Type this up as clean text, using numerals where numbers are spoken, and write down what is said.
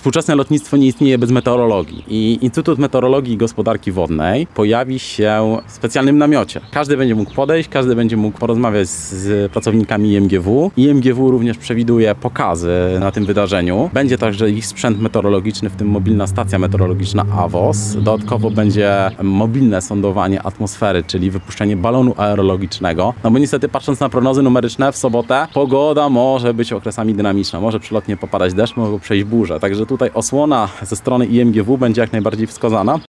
Współczesne lotnictwo nie istnieje bez meteorologii i Instytut Meteorologii i Gospodarki Wodnej pojawi się w specjalnym namiocie. Każdy będzie mógł podejść, każdy będzie mógł porozmawiać z pracownikami IMGW. IMGW również przewiduje pokazy na tym wydarzeniu. Będzie także ich sprzęt meteorologiczny, w tym mobilna stacja meteorologiczna AWOS. Dodatkowo będzie mobilne sondowanie atmosfery, czyli wypuszczenie balonu aerologicznego. No bo niestety, patrząc na prognozy numeryczne, w sobotę pogoda może być okresami dynamiczna. Może przelotnie popadać deszcz, mogą przejść burze. Także tutaj osłona ze strony IMGW będzie jak najbardziej wskazana.